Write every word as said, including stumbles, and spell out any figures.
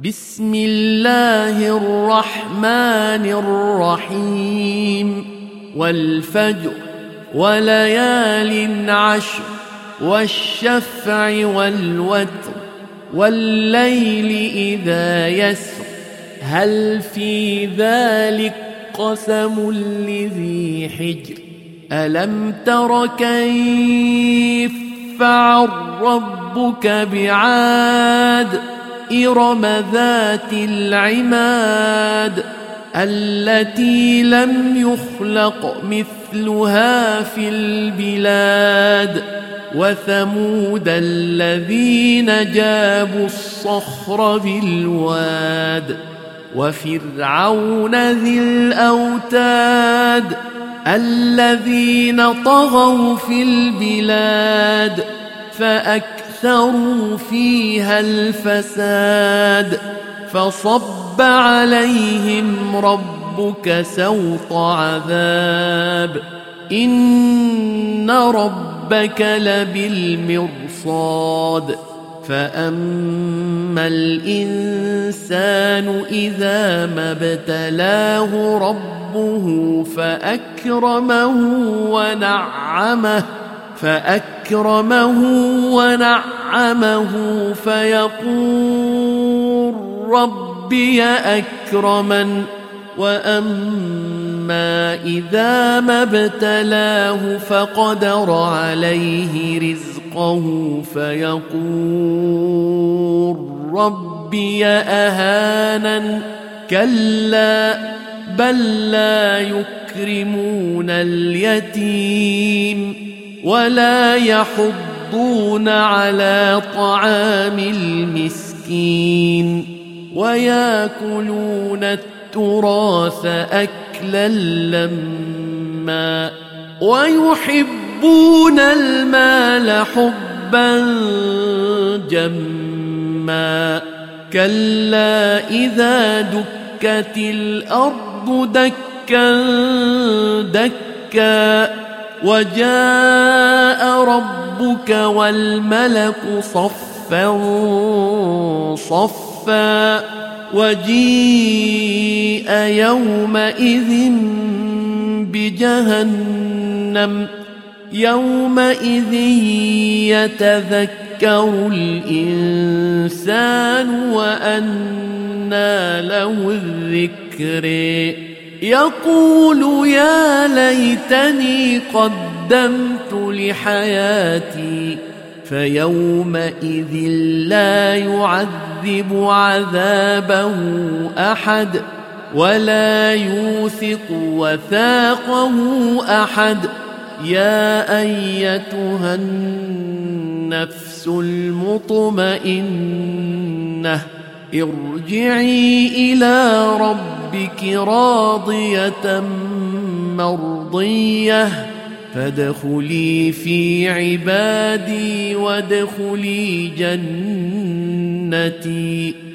بسم الله الرحمن الرحيم والفجر وليال عشر والشفع والوتر والليل إذا يسر هل في ذلك قسم لذي حجر ألم تر كيف فعل ربك بعاد إرم ذات العماد التي لم يخلق مثلها في البلاد وثمود الذين جابوا الصخر بالواد وفرعون ذي الأوتاد الذين طغوا في البلاد فأكثروا فيها الفساد فصب عليهم ربك سوط عذاب إن ربك لبالمرصاد فأما الإنسان إذا ما ابتلاه ربه فأكرمه ونعمه فأكرمه ونعمه فيقول ربي أكرمن وأما إذا ما ابتلاه فقدر عليه رزقه فيقول ربي أهانن كلا بل لا يكرمون اليتيم ولا يحضون على طعام المسكين ويأكلون التراث أكلا لما ويحبون المال حبا جما كلا إذا دكت الأرض دكا دكا وجاء ربك والملك صفا صفا وجيء يومئذ بجهنم يومئذ يتذكر الإنسان وأنى له الذكر يقول يا ليتني قدمت لحياتي فيومئذ لا يعذب عذابه أحد ولا يوثق وثاقه أحد يا أيتها النفس المطمئنة ارجعي إلى ربك راضية مرضية فادخلي في عبادي وادخلي جنتي